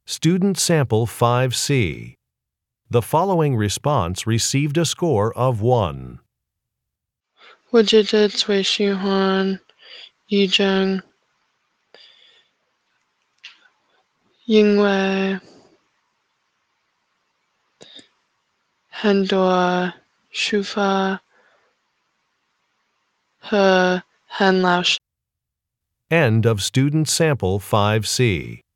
Student Sample 5C. The following response received a score of 1. 我姐姐最喜欢一种，因为很多书法和很老师。 End of Student Sample 5C.